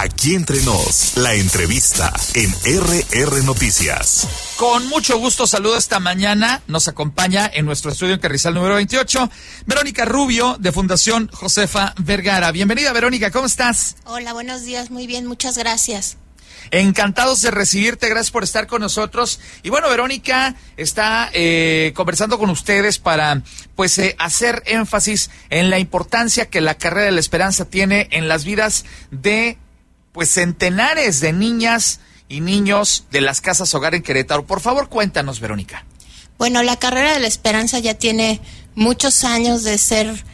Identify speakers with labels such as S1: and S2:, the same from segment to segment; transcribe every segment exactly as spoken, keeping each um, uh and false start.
S1: Aquí entre nos, la entrevista en R R Noticias.
S2: Con mucho gusto saludo esta mañana. Nos acompaña en nuestro estudio en Carrizal número veintiocho, Verónica Rubio, de Fundación Josefa Vergara. Bienvenida, Verónica, ¿cómo estás?
S3: Hola, buenos días, muy bien, muchas gracias.
S2: Encantados de recibirte, gracias por estar con nosotros. Y bueno, Verónica está eh, conversando con ustedes para pues eh, hacer énfasis en la importancia que la carrera de la esperanza tiene en las vidas de pues centenares de niñas y niños de las casas hogar en Querétaro. Por favor, cuéntanos, Verónica.
S3: Bueno, la carrera de la esperanza ya tiene muchos años de ser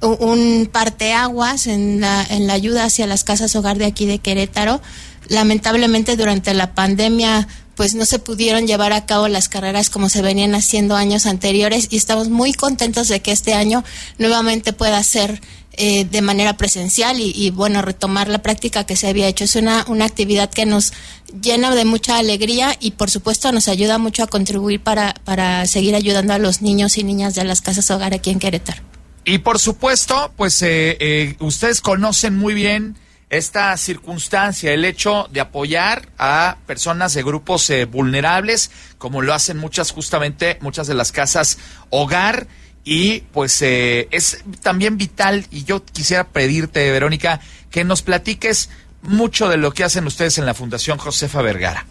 S3: un parteaguas en la, en la ayuda hacia las casas hogar de aquí de Querétaro. Lamentablemente durante la pandemia pues no se pudieron llevar a cabo las carreras como se venían haciendo años anteriores y estamos muy contentos de que este año nuevamente pueda ser eh, de manera presencial y, y bueno, retomar la práctica que se había hecho. Es una, una actividad que nos llena de mucha alegría y por supuesto nos ayuda mucho a contribuir para, para seguir ayudando a los niños y niñas de las casas hogar aquí en Querétaro.
S2: Y por supuesto, pues eh, eh, ustedes conocen muy bien esta circunstancia, el hecho de apoyar a personas de grupos eh, vulnerables, como lo hacen muchas, justamente muchas de las casas hogar, y pues eh, es también vital, y yo quisiera pedirte, Verónica, que nos platiques mucho de lo que hacen ustedes en la Fundación Josefa Vergara.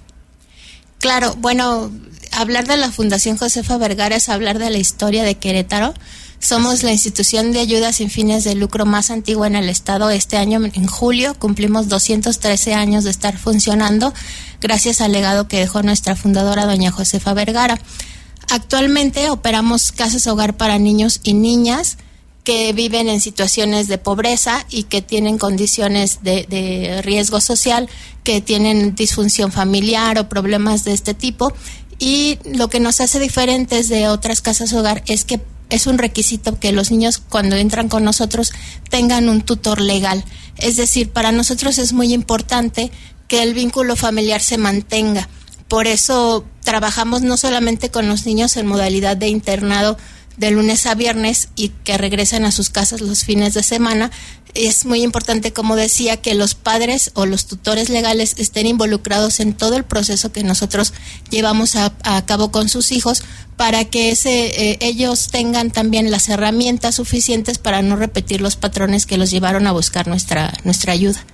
S3: Claro, bueno, hablar de la Fundación Josefa Vergara es hablar de la historia de Querétaro. Somos la institución de ayuda sin fines de lucro más antigua en el estado. Este año, en julio, cumplimos doscientos trece años de estar funcionando, gracias al legado que dejó nuestra fundadora, doña Josefa Vergara. Actualmente operamos casas hogar para niños y niñas que viven en situaciones de pobreza y que tienen condiciones de, de riesgo social, que tienen disfunción familiar o problemas de este tipo. Y lo que nos hace diferentes de otras casas hogar es que es un requisito que los niños cuando entran con nosotros tengan un tutor legal. Es decir, para nosotros es muy importante que el vínculo familiar se mantenga. Por eso trabajamos no solamente con los niños en modalidad de internado de lunes a viernes y que regresan a sus casas los fines de semana. Es muy importante, como decía, que los padres o los tutores legales estén involucrados en todo el proceso que nosotros llevamos a, a cabo con sus hijos para que ese, eh, ellos tengan también las herramientas suficientes para no repetir los patrones que los llevaron a buscar nuestra, nuestra ayuda.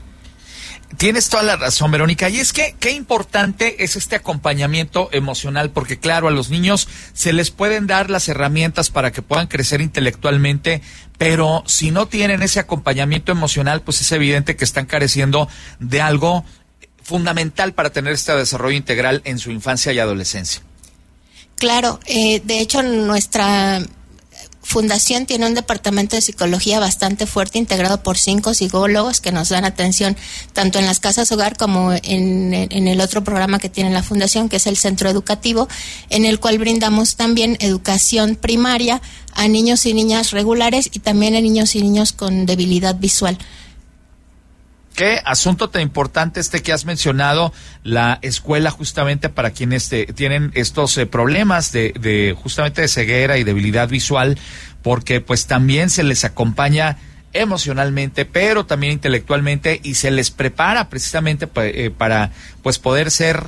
S2: Tienes toda la razón, Verónica, y es que qué importante es este acompañamiento emocional, porque claro, a los niños se les pueden dar las herramientas para que puedan crecer intelectualmente, pero si no tienen ese acompañamiento emocional, pues es evidente que están careciendo de algo fundamental para tener este desarrollo integral en su infancia y adolescencia.
S3: Claro, eh, de hecho nuestra Fundación tiene un departamento de psicología bastante fuerte, integrado por cinco psicólogos que nos dan atención tanto en las casas hogar como en, en el otro programa que tiene la Fundación, que es el Centro Educativo, en el cual brindamos también educación primaria a niños y niñas regulares y también a niños y niños con debilidad visual.
S2: Qué asunto tan importante este que has mencionado, la escuela justamente para quienes te, tienen estos eh, problemas de, de justamente de ceguera y debilidad visual, porque pues también se les acompaña emocionalmente, pero también intelectualmente, y se les prepara precisamente pa, eh, para pues poder ser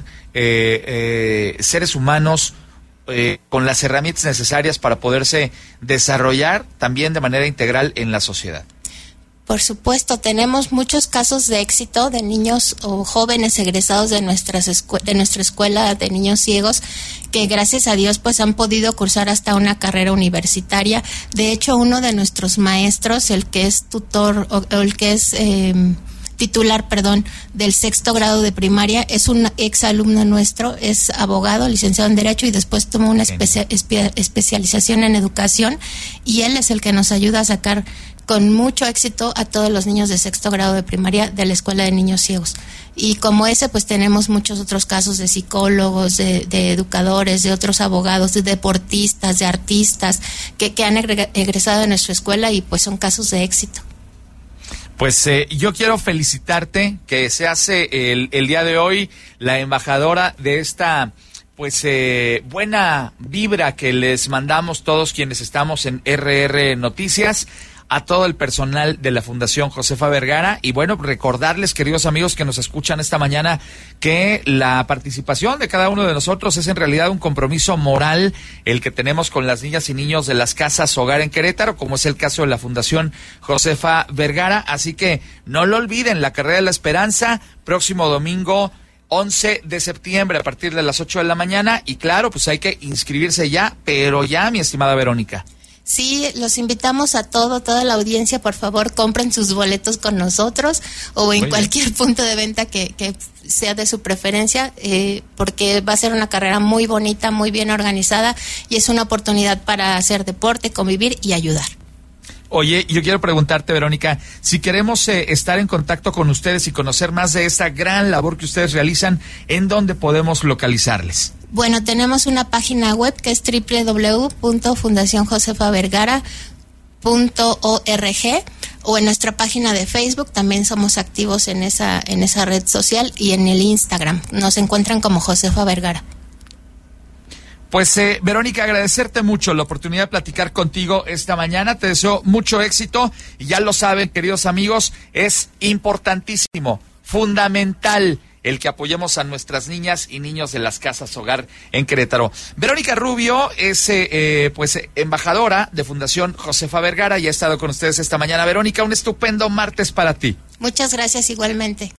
S2: eh, eh, seres humanos eh, con las herramientas necesarias para poderse desarrollar también de manera integral en la sociedad.
S3: Por supuesto, tenemos muchos casos de éxito de niños o jóvenes egresados de nuestras escue- de nuestra escuela de niños ciegos que gracias a Dios pues han podido cursar hasta una carrera universitaria. De hecho, uno de nuestros maestros, el que es tutor o, o el que es eh, titular, perdón, del sexto grado de primaria, es un ex alumno nuestro, es abogado, licenciado en Derecho y después tomó una especia- espe- especialización en educación y él es el que nos ayuda a sacar con mucho éxito a todos los niños de sexto grado de primaria de la Escuela de Niños Ciegos. Y como ese, pues tenemos muchos otros casos de psicólogos, de, de educadores, de otros abogados, de deportistas, de artistas, que, que han egresado de nuestra escuela y pues son casos de éxito.
S2: Pues eh, yo quiero felicitarte que se hace el, el día de hoy la embajadora de esta pues eh, buena vibra que les mandamos todos quienes estamos en R R Noticias a todo el personal de la Fundación Josefa Vergara. Y bueno, recordarles, queridos amigos que nos escuchan esta mañana, que la participación de cada uno de nosotros es en realidad un compromiso moral el que tenemos con las niñas y niños de las casas hogar en Querétaro, como es el caso de la Fundación Josefa Vergara. Así que no lo olviden, la Carrera de la Esperanza, próximo domingo once de septiembre a partir de las ocho de la mañana. Y claro, pues hay que inscribirse ya, pero ya, mi estimada Verónica.
S3: Sí, los invitamos a todo, toda la audiencia, por favor, compren sus boletos con nosotros o en Muy cualquier bien. punto de venta que, que sea de su preferencia, eh, porque va a ser una carrera muy bonita, muy bien organizada y es una oportunidad para hacer deporte, convivir y ayudar.
S2: Oye, yo quiero preguntarte, Verónica, si queremos eh, estar en contacto con ustedes y conocer más de esta gran labor que ustedes realizan, ¿en dónde podemos localizarles?
S3: Bueno, tenemos una página web que es doble u doble u doble u punto fundación josefa vergara punto org, o en nuestra página de Facebook, también somos activos en esa, en esa red social, y en el Instagram, nos encuentran como Josefa Vergara.
S2: Pues, eh, Verónica, agradecerte mucho la oportunidad de platicar contigo esta mañana. Te deseo mucho éxito y ya lo saben, queridos amigos, es importantísimo, fundamental el que apoyemos a nuestras niñas y niños de las casas hogar en Querétaro. Verónica Rubio es eh, eh, pues embajadora de Fundación Josefa Vergara y ha estado con ustedes esta mañana. Verónica, un estupendo martes para ti.
S3: Muchas gracias igualmente.